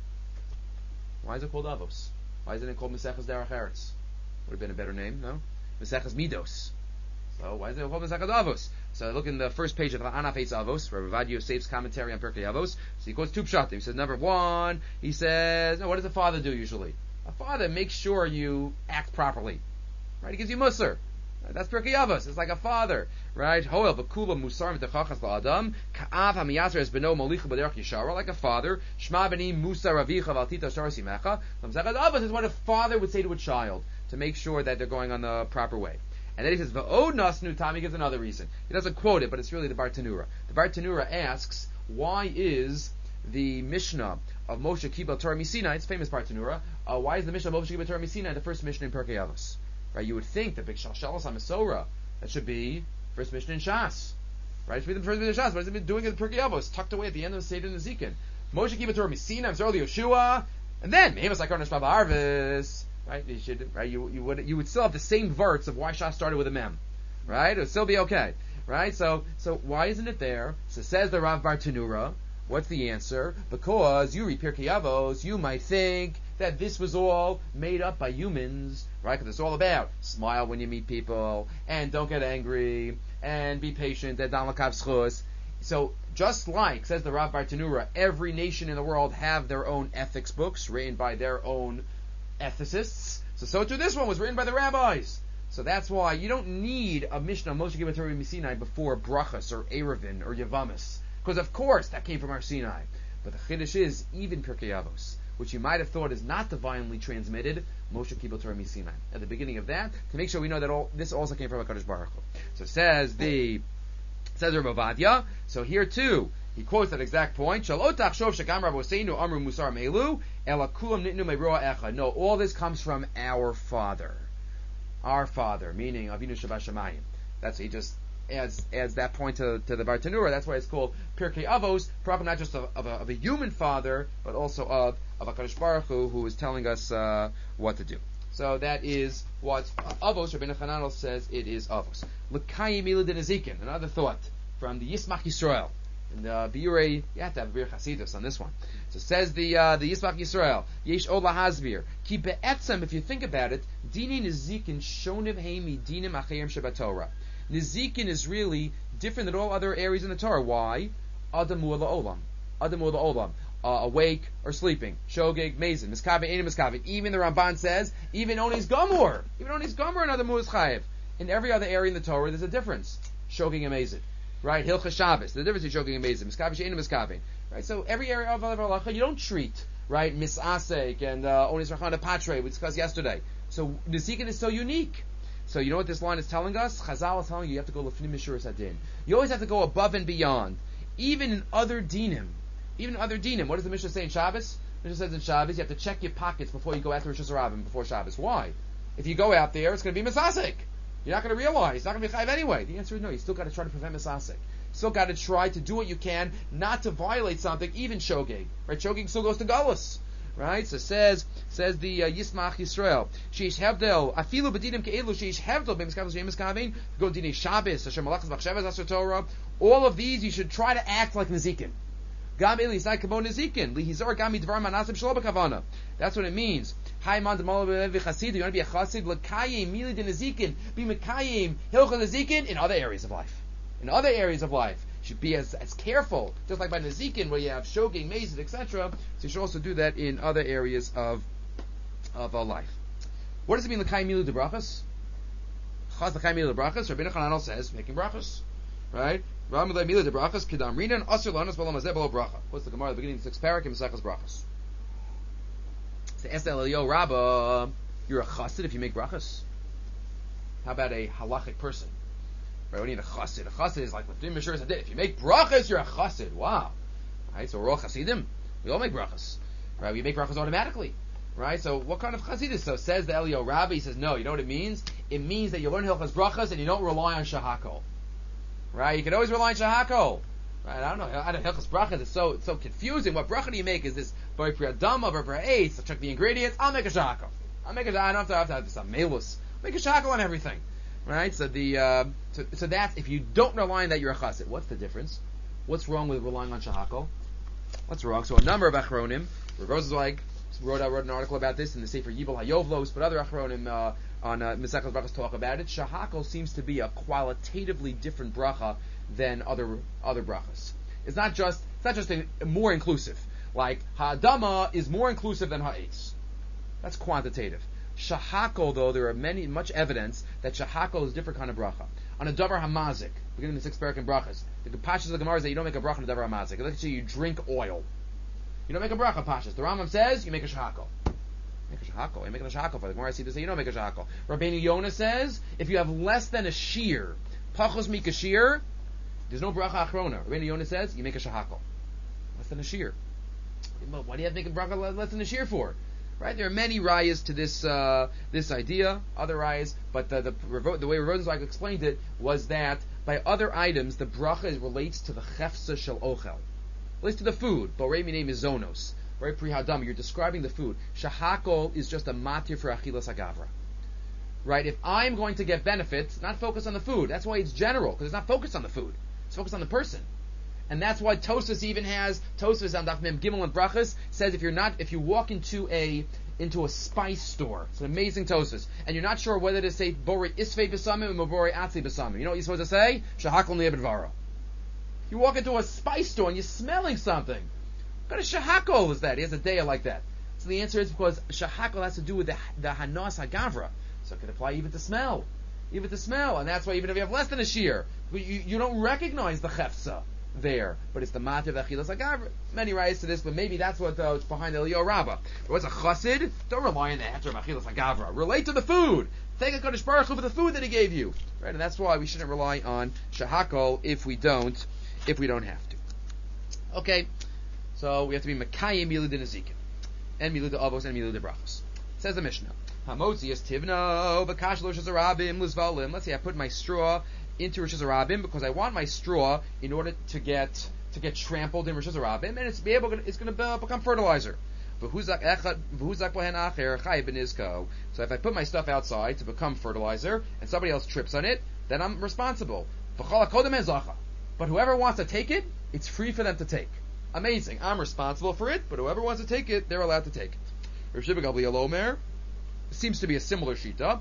Why is it called Avos? Why isn't it called Mesechas Derech Eretz? Would have been a better name, no? Mesechas Midos. So why is it called Mesechas Avos? So look in the first page of the Anaf Eitz Avos, where Rav Yosef's commentary on Pirkei Avos. So he quotes two pshatim. He says, number one, he says, no, what does a father do usually? A father makes sure you act properly. Right? He gives you musar. Right? That's Pirkei Avos. It's like a father. Right? Hoel v'kula musar v'techachas la'adam. Ka'av hamiyaser es beno molicha b'derech yishara. Like a father. Shma b'ni musar avicha v'altita shar simecha. Mesechas Avos is what a father would say to a child to make sure that they're going on the proper way. And then he says, V'od nasnu tam, he gives another reason. He doesn't quote it, but it's really the Bar Tanura. The Bar Tanura asks, why is the Mishnah of Moshe Kibel Torah Misinai, it's famous Bar Tanura, uh, why is the Mishnah of Moshe Kibel Torah Misinai the first Mishnah in Pirkei Avos? Right, you would think that Big Shalshalos HaMesorah, that should be first Mishnah in Shas. Right, it should be the first Mishnah in Shas, but it's been doing it in Pirkei Avos, tucked away at the end of the Seder Nezikin. Moshe Kibel Torah Misinai, Mzor Yeshua, and then, Mehemas Akarnash Baba Arvis. Right, you should. Right, you you would you would still have the same verts of why Shas started with a mem. Right, it would still be okay. Right, so so why isn't it there? So says the Rav Bar Tanura. What's the answer? Because you read Pirkei Avos, you might think that this was all made up by humans, right? Because it's all about smile when you meet people, and don't get angry, and be patient, and dan lakav schus. So just like says the Rav Bar Tanura, every nation in the world have their own ethics books written by their own ethicists. So, so too this one was written by the rabbis. So that's why you don't need a Mishnah Moshe Kibel Torah Misinai before Brachas or Erevin or Yavamis, because of course that came from our Sinai. But the Chiddush is even Pirkei Avos, which you might have thought is not divinely transmitted, Moshe Kibel Torah Misinai. At the beginning of that, to make sure we know that all this also came from HaKadosh Baruch Hu. So says the says Rav Ovadia. So here too, He quotes that exact point. Shalotach shov shagam rabosenu amru musar meilu ela kulam nitnu meroa echa. No, all this comes from our Father. Our Father, meaning Avinu Shabashamayim. That's he just adds adds that point to, to the Bartanura. That's why it's called Pirkei Avos, probably not just of, of, a, of a human father, but also of of HaKadosh Baruch Hu, who is telling us uh, what to do. So that is what uh, Avos, Rabbeinu Hananel says it is Avos. L'kayim milad nezikin. Another thought from the Yismach Yisrael. And the Biurei, you have to have Bir Chasidus on this one. So says the uh, the Yismach Yisrael, Yesh Od Lahazbir, Ki be'etzem, if you think about it, Dini Nezikin shonev heimi dinim achayim shebatorah. Nezikin is really different than all other areas in the Torah. Why? Adamu la'olam. Adamu la'olam. Uh, awake or sleeping. Shogeg, Mazin, Miskavin, Einim Miskavin. Even the Ramban says, even Onis Gomor. Even Onis Gomor and Adamu is Chayev. In every other area in the Torah, there's a difference. Shogeg and Mazin. Right? Hilchah Shabbos. The difference is Shogeg and Mazin. Miskavin, Einim Miskavin. Right? So every area of other halacha, you don't treat, right? Misasek and uh, Onis Rachana Patre, we discussed yesterday. So Nezikin is so unique. So you know what this line is telling us? Chazal is telling you you have to go lefnim mishuras hadin. You always have to go above and beyond. Even in other dinim. Even in other dinim. What does the Mishnah say in Shabbos? The Mishnah says in Shabbos you have to check your pockets before you go out to Rosh Hashanah before Shabbos. Why? If you go out there, it's going to be misasek. You're not going to realize. It's not going to be chayiv anyway. The answer is no. You still got to try to prevent misasek. You still got to try to do what you can not to violate something, even shogeg. Right? Shogeg still goes to galus. Right? So says says the uh, Yismach Yisrael. Sheish Hevdel afilu b'dinim ke'elu sheish Hevdel b'miskavos v'yemiskavin go dinei Shabbos Hashem malachas b'chshavas asher Torah. All of these you should try to act like Nezikin. Gam eli isai kabo Nezikin lihizor gam midvar manasim shlo b'kavana. That's what it means. Hai man demol v'chasid. You want to be a chasid l'kayim mili de Nezikin. Be mekayim hilchah Nezikin in other areas of life. In other areas of life. Should be as, as careful, just like by Nezikin where you have shogeg, mazid, et cetera. So you should also do that in other areas of of our life. What does it mean l'kayim milu de brachas? Chaz l'kayim milu de brachas. Rabbeinu Hananel says making brachas, right? Ram l'kayim milu de brachas kedam rinan asur lanas b'lam hazeh b'lo bracha. What's the Gemara at the beginning of the sixth parak in Mesechus brachas? Say Es Elio Rabba, you're a chassid if you make brachas. How about a halachic person? Right, we need a chassid. A chassid is like lefnim mishuras hadin. If you make brachas, you're a chassid. Wow. Right, so we're all chassidim. We all make brachas. Right, we make brachas automatically. Right, so what kind of chassidus? So says the Elio Rabbi, he says, no, you know what it means? It means that you learn hilchas brachas and you don't rely on shahakol. Right, you can always rely on shahakol. Right, I don't know. I don't know, hilchas brachas is so it's so confusing. What bracha do you make? Is this bari priyadama, bari priyadama? Check the ingredients. I'll make a shahakol. I'll make a. I don't have to have to have some melus. Make a shahakol on everything. Right, so the uh, so, so that's if you don't rely on that, you're a chassid. What's the difference? What's wrong with relying on shahakol? What's wrong? So a number of achronim, Rav Rosenzweig wrote wrote an article about this in the Sefer Yibel Hayovlos, but other achronim uh, on uh, Mesechus Brachos talk about it. Shahakol seems to be a qualitatively different bracha than other other brachas. It's not just it's not just a, more inclusive. Like ha'adama is more inclusive than ha'etz. That's quantitative. Shahakol, though, there are many, much evidence that shahakol is a different kind of bracha. On a davar hamazik, beginning the sixth parak in brachas, the pashas of the Gemara is that you don't make a bracha on a davar hamazik. Let's say you drink oil. You don't make a bracha pashas. The Rambam says you make a shahakol. Make a shahakol. You're making a shahakol for the Gemara. I see this say you don't make a shahakol. Rabbeinu Yonah says if you have less than a shear, pachos mika shear, there's no bracha achrona. Rabbeinu Yonah says you make a shahakol. Less than a shear. Why do you have to make a bracha less than a shear for? Right, there are many rayas to this uh, this idea, other rayas, but the the, the way Rav Rosenzweig explained it was that by other items the bracha relates to the chefsa shel ochel, relates to the food. Borei name is zonos, right? Prihadam, you're describing the food. Shahakol is just a matir for achilas agavra. Right, if I'm going to get benefits, not focus on the food. That's why it's general because it's not focused on the food; it's focused on the person. And that's why Tosfos even has Tosfos on Daf Mem Gimel and Brachas says if you're not if you walk into a into a spice store, it's an amazing Tosfos, and you're not sure whether to say Bori Isfei B'Samim or Bori Atzi B'Samim. You know what you're supposed to say? Shahakol Ni'ebedvaro. You walk into a spice store and you're smelling something. What kind of shahakol is that? He has a day like that. So the answer is because shahakol has to do with the the hanas hagavra, so it can apply even to smell, even to smell, and that's why even if you have less than a shear, you you don't recognize the chefsa there, but it's the matir of achilas agavra. Many rayas to this, but maybe that's what uh, behind Elio Rabbah. But what's a chassid? Don't rely on the heter of achilas agavra. Relate to the food. Thank a Kodesh Baruch Hu for the food that He gave you, right? And that's why we shouldn't rely on shahakol if we don't, if we don't have to. Okay, so we have to be Mekayim Milud Nezikin, and Milud Avos, and Milud Brachos. Says the Mishnah. Hamotzias Tivno Bakash Rosh Hashanah Lizvalim. Let's say I put my straw into Rosh Hashanah because I want my straw in order to get to get trampled in Rosh Hashanah, and it's be able it's going to become fertilizer. So if I put my stuff outside to become fertilizer and somebody else trips on it, then I'm responsible. But whoever wants to take it, it's free for them to take. Amazing. I'm responsible for it, but whoever wants to take it, they're allowed to take it. Rav Shimon Gamliel Omer seems to be a similar shita.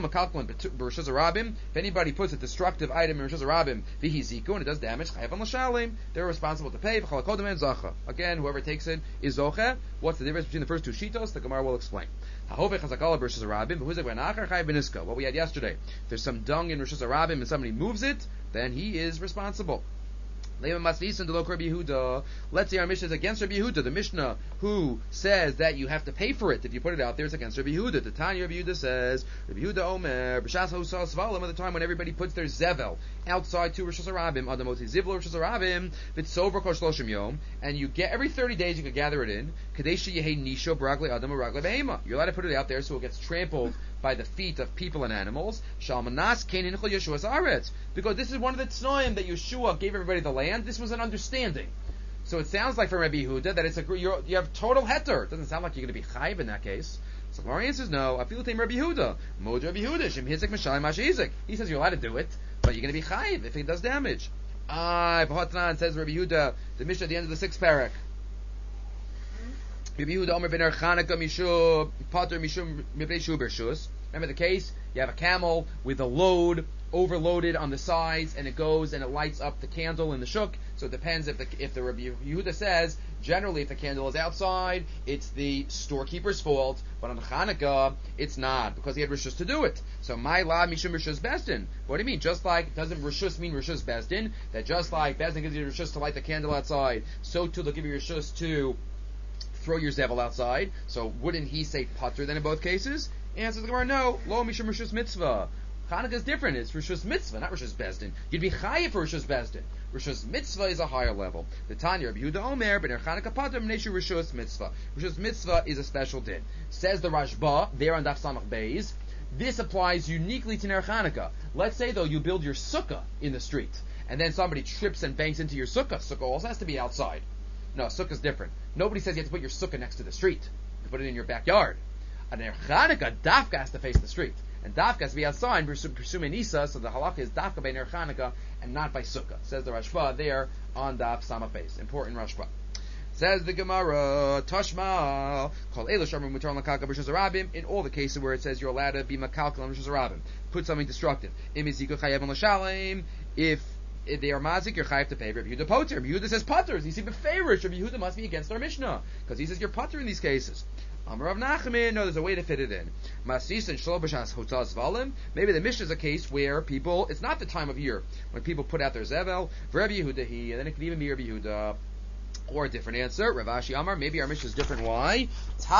If anybody puts a destructive item in Rosh Hashanah v'hiziku and it does damage, they're responsible to pay. Again, whoever takes it is zoche. What's the difference between the first two shitos? The Gemara will explain. What we had yesterday. If there's some dung in Rosh Hashanah and somebody moves it, then he is responsible. Let's say our Mishnah is against Rabbi Yehuda. The Mishnah who says that you have to pay for it if you put it out there is against Rabbi Yehuda. The Tanya Rabbi Yehuda says, Rabbi Yehuda Omer, B'shas Hosal Svalim, at the time when everybody puts their zevel outside to Rosh Hashanah, Adamoti Zivlo Rosh Hashanah, Vitsover Kol Shloshim Yom, and you get every thirty days you can gather it in. Kadesh Yehei Nisho Bragle Adam Ragle Behema. You're allowed to put it out there so it gets trampled by the feet of people and animals. Shalmanas Kain Inchol Yeshua's Aretz. Because this is one of the tznoim that Yeshua gave everybody the land. This was an understanding. So it sounds like from Rabbi Yehuda that it's a you're, you have total heter. It doesn't sound like you're going to be chayiv in that case. So the answer is no. I feel the same Rabbi Yehuda. Mod Rabbi Yehuda Shem Hizik Mishalim Mashizik. He says you're allowed to do it, but you're going to be chayiv if it does damage. Ah, B'Hotnan says Rabbi Yehuda. The Mishnah at the end of the sixth parak. Rabbi Yehuda Omer ben Chanukah Mishum Pater Mishum Mibnei Shu Bershus. Remember the case? You have a camel with a load overloaded on the sides, and it goes and it lights up the candle in the shuk. So it depends if the if the Rabbi Yehuda says generally if the candle is outside, it's the storekeeper's fault, but on Chanukah it's not because he had rishus to do it. So my la mishum rishus bezdin. What do you mean? Just like doesn't rishus mean rishus bezdin? That just like bezdin gives you rishus to light the candle outside, so too they'll give you rishus to throw your zevel outside. So wouldn't he say putter then in both cases? Answers the Gemara, no. Lo mishum rishus mitzvah. Chanukah is different. It's rishus mitzvah, not rishus bezdin. You'd be chayiv for rishus bezdin. Rishus mitzvah is a higher level. The Tanya Rabbi Yehuda Omer ben Chanukah pater mneshu rishus mitzvah. Rishus mitzvah is a special din. Says the Rashba there on Daf Samach Beis. This applies uniquely to Ner Chanukah. Let's say though you build your sukkah in the street, and then somebody trips and bangs into your sukkah. Sukkah also has to be outside. No, sukkah's different. Nobody says you have to put your sukkah next to the street. You put it in your backyard. And Ner Chanukah, dafka has to face the street. And dafka has to be outside, Pursume Nisa, so the halakha is dafka by Ner Chanukah and not by sukkah. Says the Rashba there on Daf Samach Beis. Important Rashba. Says the Gemara, Tashma, Kol Eilish Amrim Mutar L'Kalka B'Rishus Harabim, in all the cases where it says you're allowed to be Makalkal on Rishus Harabim. Put something destructive. Im Yiziku Chayev on L'Shalem, if If they are mazik, you're chayav to pay. Rabbi Yehuda poter. Rabbi Yehuda says potters. He said beferish. Rabbi Yehuda must be against our Mishnah because he says you're potter in these cases. Amar Rav Nachman. No, there's a way to fit it in. Masis and shlo b'shas hotzas valim. Maybe the Mishnah is a case where people. It's not the time of year when people put out their zevel. Rabbi Yehuda he, and then it could even be Rabbi Yehuda. Or a different answer, Rav Ashi Amar. Maybe our Mishnah is different. Why?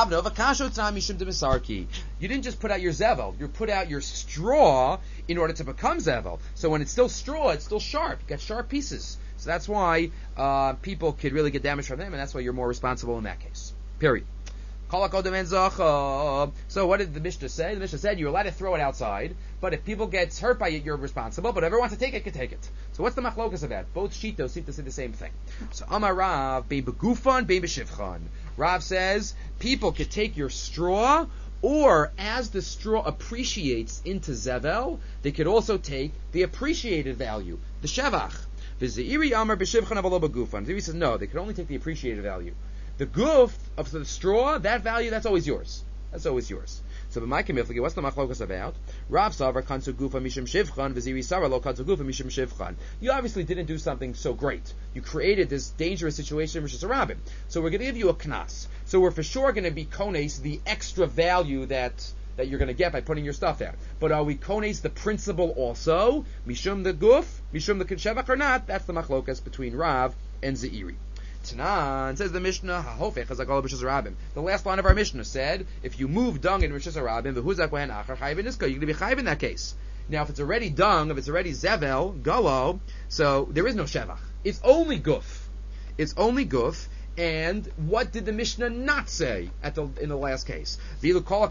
You didn't just put out your zevel. You put out your straw in order to become zevel. So when it's still straw, it's still sharp. You got sharp pieces. So that's why uh, people could really get damage from them, and that's why you're more responsible in that case. Period. So what did the Mishnah say? The Mishnah said you're allowed to throw it outside, but if people get hurt by it, you're responsible. But whoever wants to take it can take it. So what's the machlokas about? Both shitos seem to say the same thing. So Amar Rav, bein begufan, bein b'shivchan. Rav says people could take your straw, or as the straw appreciates into zevel, they could also take the appreciated value, the shevach. V'zeiri Amar b'shivchan avalo begufan. Zeiri says no, they could only take the appreciated value. The goof of the straw, that value, that's always yours. That's always yours. So, b'may kemiflegi, what's the machlokas about? Rav savar kansu gufa mishum shivchan, v'ziri sara lo kansu gufa mishum shivchan. You obviously didn't do something so great. You created this dangerous situation, which is a rabbin. So we're going to give you a knas. So we're for sure going to be kones the extra value that that you're going to get by putting your stuff out. But are we kones the principle also? Mishum the guf, mishum the shevach or not? That's the machlokas between Rav and Zeiri. Tanan says the Mishnah, the last line of our Mishnah said, if you move dung in Rishus Harabim, you're going to be chayiv in that case. Now, if it's already dung, if it's already zevel, galo, so there is no shevach. It's only guf. It's only guf. And what did the Mishnah not say at the in the last case? It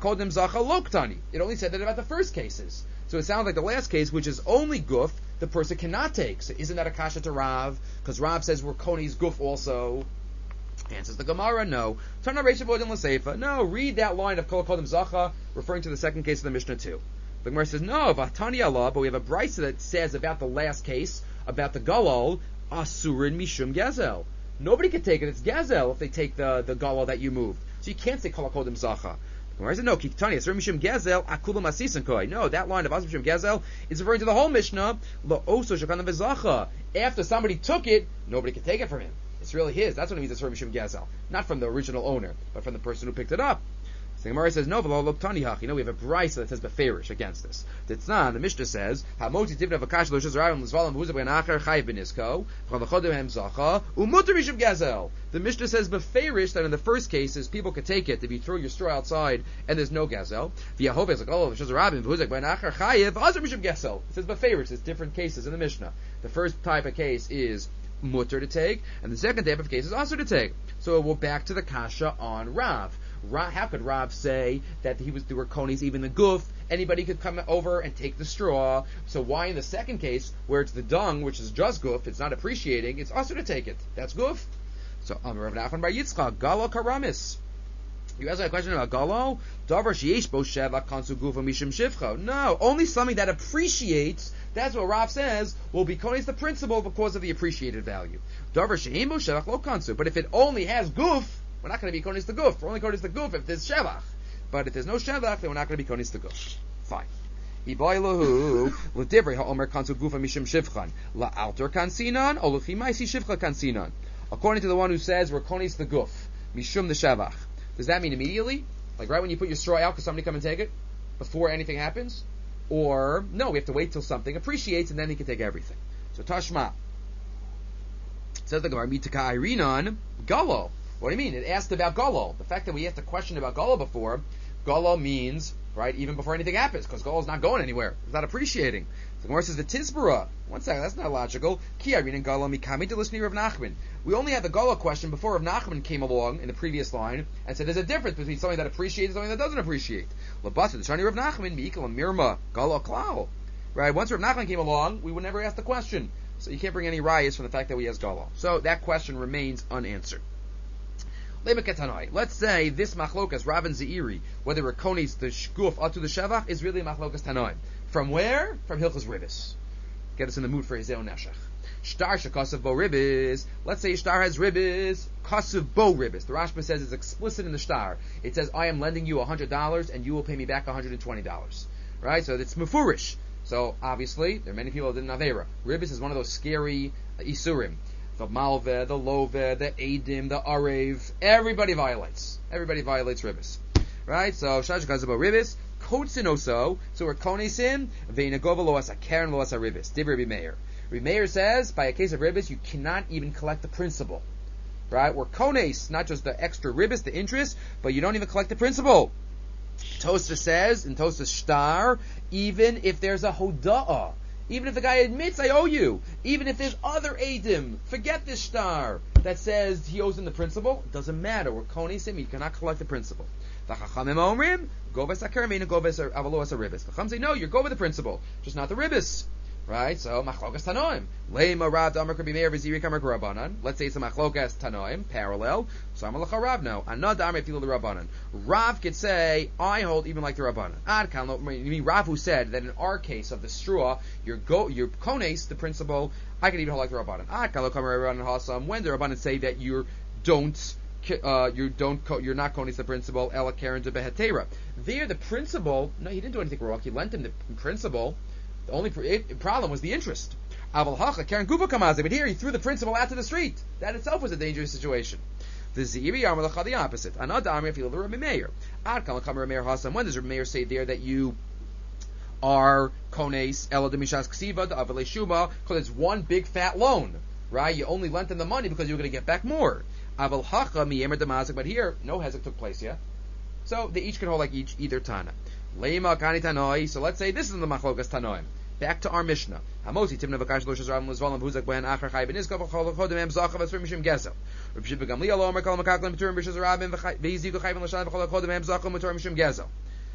only said that about the first cases. So it sounds like the last case, which is only guf, the person cannot take. So isn't that a kasha to Rav? Because Rav says we're Koni's guf also. Answers the Gemara, no. Turn on Reisha Vodin L'Seifa. No, read that line of Kol Kodim Zacha, referring to the second case of the Mishnah too. The Gemara says, no, Vatani Allah, but we have a brisa that says about the last case, about the Galal, Asurin Mishum Gezel. Nobody can take it. It's Gezel if they take the, the Galal that you moved. So you can't say Kol Kodim Zacha. The Gemara says, no, Kiktani, Asurin Mishum Gezel, Akulam Asisan Koi. No, that line of Asurin Mishum Gezel is referring to the whole Mishnah, Lo Oso Shekana V'Zacha. After somebody took it, nobody can take it from him. It's really his. That's what it means. It's from Mishum Gezel, not from the original owner, but from the person who picked it up. So the Gemara says, no, v'lo lo tani hach. You know, we have a brisa that says beferish against this. Ditznan, the Mishnah says, ha'moti tivna v'kash lo shazarayim l'zvalam v'huzah b'anacher chayiv b'nisko v'chalachodim hem zacha u'muter Mishum Gezel. The Mishnah says beferish that in the first cases people could take it if you throw your straw outside and there's no Gezel. V'yahoveh zakol v'shazarayim v'huzah b'anacher chayiv v'hazar Mishum Gezel. It says beferish. There's different cases in the Mishnah. The first type of case is mutter to take, and the second type of case is also to take. So we're back to the kasha on Rav. Rav how could Rav say that he was there were konis even the guf? Anybody could come over and take the straw. So why in the second case, where it's the dung, which is just guf, it's not appreciating, it's also to take it? That's guf. So Amar Rav Nachman bar Yitzchak, Galo Karamis. You asked a question about Galo? Davar sheyesh bo sheva kansu gufa mishum shivcha. No, only something that appreciates. That's what Rav says will be konis the principle because of the appreciated value. Davar sheyesh bo shevach lo kansu. But if it only has guf, we're not going to be konis the guf. We're only konis the guf if there's shevach. But if there's no shevach, then we're not going to be konis the guf. Fine. Iboilahu l'divrei ha'omer kansu gufa mishum shivchan la'alter kansinan or l'chimaisi shivcha kansinan. According to the one who says we're konis the guf mishum the shevach. Does that mean immediately? Like right when you put your straw out, because somebody come and take it? Before anything happens? Or, no, we have to wait till something appreciates and then he can take everything. So, Tashma. Says the Gemara, Mitaka Irinon, Galo. What do you mean? It asked about Galo. The fact that we asked a question about Galo before, Galo means, right, even before anything happens, because Galo's not going anywhere. It's not appreciating. The Gemara says the Tizbara. One second, that's not logical. Ki Irinon Galo Mikami to listen to Rav Nachman. We only had the Galo question before Rav Nachman came along in the previous line and said there's a difference between something that appreciates and something that doesn't appreciate. Labasa, the Shani Rav Nachman, Mi'ikal Mirma, Galo Klal. Right? Once Rav Nachman came along, we would never ask the question. So you can't bring any rayas from the fact that we has Galo. So that question remains unanswered. Let's say this machlokas, Rav and Zeiri, whether Rakonis, the shguf, atu the shevach, is really machlokas tanoim. From where? From Hilchos Ribis. Get us in the mood for Hizeo Neshach. Shtar shekasav bo ribis. Let's say shtar has ribis. Kasav bo ribis. The Rashba says it's explicit in the shtar. It says, I am lending you one hundred dollars and you will pay me back one hundred twenty dollars. Right? So it's mufurish. So obviously, there are many people that didn't avera. Ribis is one of those scary uh, isurim. The malveh, the loveh, the edim, the arev. Everybody violates. Everybody violates ribis. Right? So shtar shekasav bo ribis. Kotzinoso. So we're konesim. Ve'inagova lo asa karen lo asa ribis. Div Rabbi Meir. Rabbi Meir says, by a case of ribis, you cannot even collect the principal. Right? We're kones, not just the extra ribis, the interest, but you don't even collect the principal. Tosta says, in Tosta Shtar, even if there's a hoda'ah, even if the guy admits, I owe you, even if there's other edim, forget this Shtar, that says he owes him the principal, it doesn't matter. We're konesim, you cannot collect the principal. The Chachamim omrim, go v'sakarmina, go v'savalo asa ribis. The Chacham say, no, you go with the principal, just not the ribis. Right? So, machlokas tanoim. Leima rav damar Rabbi Meir v'ziri kamar Rabbanan. Let's say it's a machlokas tanoim, parallel. So, I'm a rav now. Anad damar filo the Rabbanan. Rav could say, I hold even like the Rabbanan. Ad kan lo, you mean Rav who said that in our case of the straw, your go, your kones, the principal, I can even hold like the Rabbanan. Ad kan lo kamar Rabbanan hasam. When the Rabbanan say that you don't, uh, you don't, you're not kones the principal, ela karen to behetera. There, the principal, no, he didn't do anything wrong. He lent him the principal. The only pr- problem was the interest. But here he threw the principal out to the street. That itself was a dangerous situation. The Zeiri Amar the opposite. Another Amar feel the Rabbi Meir. Ad kan l'kamer Meir Hasam. When does Rabbi Meir say there that you are kones ela demishas ksiva the avalei shuma because it's one big fat loan, right? You only lent them the money because you were going to get back more. Aval hacha miyemer demazik. But here no hezek took place yet, so they each can hold like each either tana. Leima kani tanoi. So let's say this is the machlokas tanoim. back to our Mishnah. Hamosi timna v'kash lo shazram l'zvalam v'huzak b'hen achar chay b'nizka v'chol chodem em zachav v'srim mishim gezel. Rav Shimon ben Gamliel omer kol makaklim b'turim b'shazarabim v'yiziku chay v'lashan v'chol chodem em zachav v'turim mishim gezel.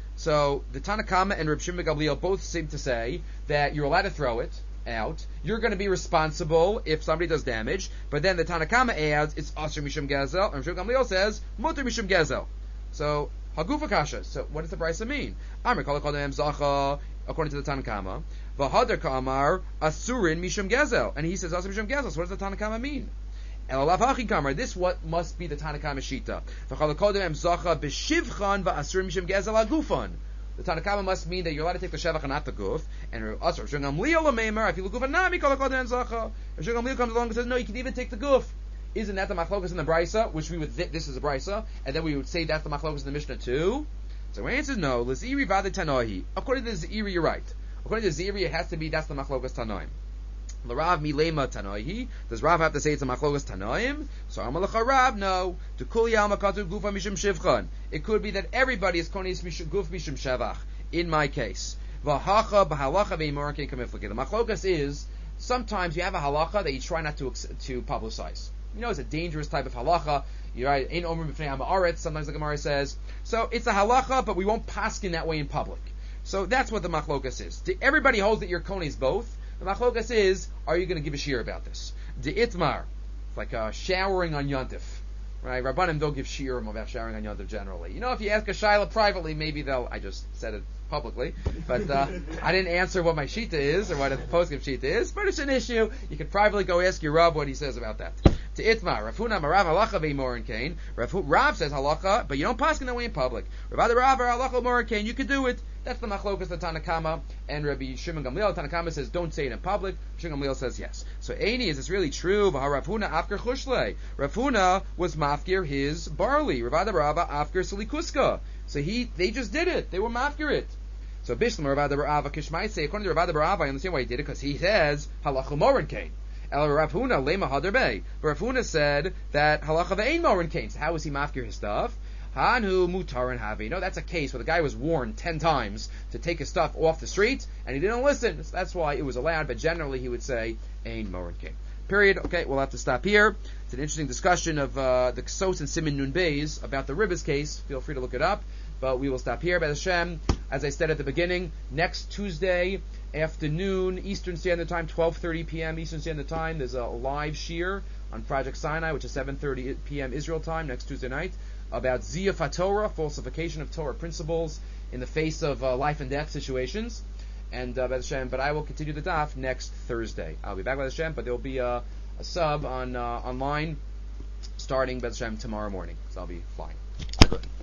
So the Tanna Kama and Rav Shimon ben Gamliel both seem to say that you're allowed to throw it out. You're going to be responsible if somebody does damage. But then the Tanna Kama adds it's asher mishum gezel, and Rav Shimon ben Gamliel says muter mishum gezel. So hagufa kasha. So what does the brisa mean? Amar kol chodem zacha, according to the Tanna Kama. V'hadar ka'amar asurin mishum gezel, and he says asher mishum gezel. So what does the Tanna Kama mean? Elalav hachi kamar. This what must be the Tanna Kama shita. V'chol chodem zacha b'shivchan v'asurin mishum gezel agufan. The Tanna Kama must mean that you're allowed to take the shevach and not the guf. And Rav Shimon ben Gamliel omer, if you look guf anami kol chodem zacha. Rav Shimon ben Gamliel comes along and says no, you can even take the guf. Isn't that the machlokas in the brisa, which we would th- this is a brisa, and then we would say that's the machlokas in the Mishnah too? So my answer is no. L'ziri v'ad tanohi. According to the Ziri, you're right. According to the Ziri, it has to be that's the machlokas tanoim. L'rav milema tanohi. Does Rav have to say it's a machlokas tanoim? So Amalacha Rav, no. To kul yalma katu gufa mishum shivchan. It could be that everybody is konis guf mishum shevach. In my case, v'hacha b'halacha ve'imorakin kamiflake. The machlokas is sometimes you have a halacha that you try not to to publicize. You know, it's a dangerous type of halacha. You're right. In Omer b'fnei ha'aretz, sometimes the Gemara says. So it's a halacha, but we won't paskin that way in public. So that's what the machlokas is. Everybody holds that your konis both. The machlokas is, are you going to give a shir about this? De itmar, it's like uh, showering on yontif, right? Rabbanim don't give shirim about showering on yontif generally. You know, if you ask a shaila privately, maybe they'll. I just said it publicly, but uh, I didn't answer what my shita is or what the poskim shita is. But it's an issue. You can privately go ask your Rav what he says about that. To itmar, Rav Huna marav halacha ve'morin kain. Rav says halacha, but you don't paskin that way in public. Rav Ada Rav halacha morin kain. You can do it. That's the machlokas, the Tanna Kama and Rabbi Shimon Gamliel. Tanna Kama says don't say it in public. Shimon Gamliel says yes. So Eini, is this really true? Rav Huna afker chushle. Rav Huna was mafkir his barley. Rav Ada Rav afker silikuska. So he, they just did it. They were mafkir it. So Bishlam Rav Ada Rav Kishmai say, according to Rav Ada Rav, I understand why he did it because he says halacha morin kain. El Rav Huna lema hadarbe. But Rav Huna said that halacha ve'ein morin kain. So how was he mafkir his stuff? Hanhu mutarin havi. No, that's a case where the guy was warned ten times to take his stuff off the street, and he didn't listen. So that's why it was allowed, but generally he would say, Ein Morin King. Period. Okay, we'll have to stop here. It's an interesting discussion of uh, the Ksos and Siman Nun Beis about the Ribbis case. Feel free to look it up, but we will stop here. B'ez Hashem, as I said at the beginning, next Tuesday afternoon, Eastern Standard Time, twelve thirty p.m. Eastern Standard Time, there's a live shir on Project Sinai, which is seven thirty p.m. Israel time, next Tuesday night, about Ziyaf HaTorah, falsification of Torah principles in the face of uh, life and death situations. And uh, B'ez Hashem, but I will continue the daf next Thursday. I'll be back B'ez Hashem, but there will be a, a sub on uh, online starting B'ez Hashem tomorrow morning. So I'll be flying.